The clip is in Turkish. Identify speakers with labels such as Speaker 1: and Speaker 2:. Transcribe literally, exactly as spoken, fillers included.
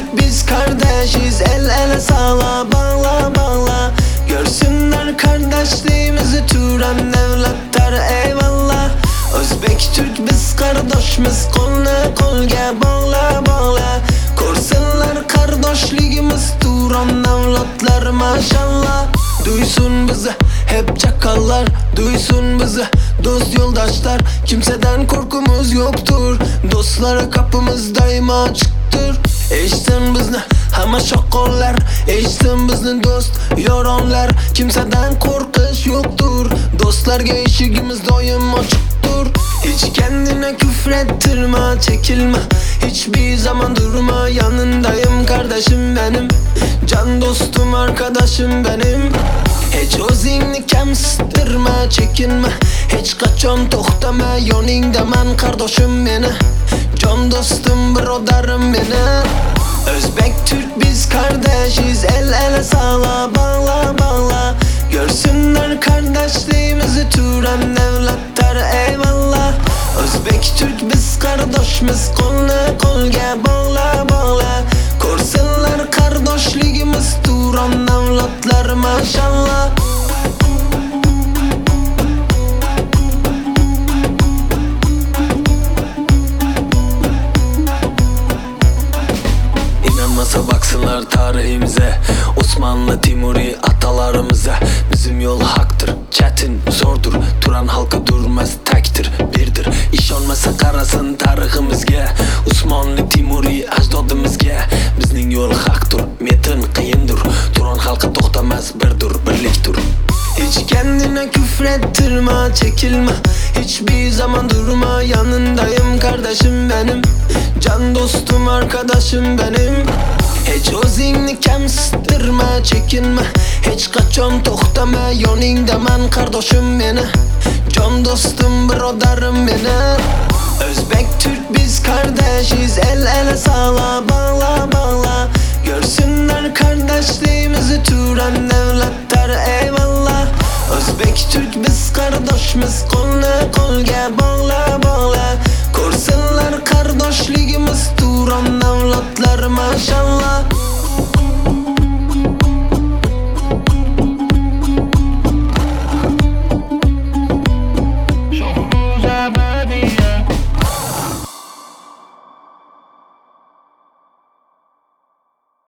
Speaker 1: Türk biz kardeşiz, el ele sağla, bağla bağla. Görsünler kardeşliğimizi Turan devletler, eyvallah. Özbek Türk biz kardeşimiz, koluna kolga bağla bağla. Korsınlar kardeşliğimiz Turan devletler, maşallah. Duysun bizi hep çakallar, duysun bizi dost yoldaşlar. Kimseden korkumuz yoktur, dostlara kapımız daima açıktır. Eşitsin bizni hamma şakollar, eşitsin bizni dost yoronlar. Kimseden korkuş yoktur, dostlarga eshigimiz doim açıktır. Hiç kendine küfrettirme, çekilme, hiçbir zaman durma. Yanındayım kardeşim benim, can dostum arkadaşım benim. Hiç o'zingni kamsittirma, çekinme, hiç qachon to'xtama. Yoningdaman qardoshim meni, jon dostum birodarim meni. Özbek Türk biz kardeşiz, el ele sağla, bağla bağla. Görsünler kardeşliğimizi Turan devletler, eyvallah. Özbek Türk biz kardeşimiz, koluna kolga bağla bağla. Korsınlar kardeşliğimiz Turan devletler, maşallah. İnanmasa baksınlar tarihimize, Osmanlı Timuri atalarımıza. Bizim yol haktır, çetin zordur, Turan halkı durmaz tektir, birdir. İşonmasa qarasın tariximizga, Osmanlı Timuri ajdodimizga. Bizning yo'l haqdir, metin qiyindir, Turan halkı to'xtamas, birdir, birlikdir. Hiç kendine küfrettirme, çekilme, hiçbir zaman durma. Yanındayım kardeşim benim, can dostum arkadaşım benim. Hiç o'zingni kamsittirma, çekinme, hiç qachon to'xtama. Yoningdaman qardoshim meni, jon dostum birodarim meni. Özbek Türk biz kardeşiz, el ele sağla, bağla bağla. Görsünler kardeşliğimizi Turan devletler, eyvallah. Özbek Türk biz kardeşimiz, koluna kolga bağla bağla. Korsınlar kardeşliğimiz Turan devletler, maşallah.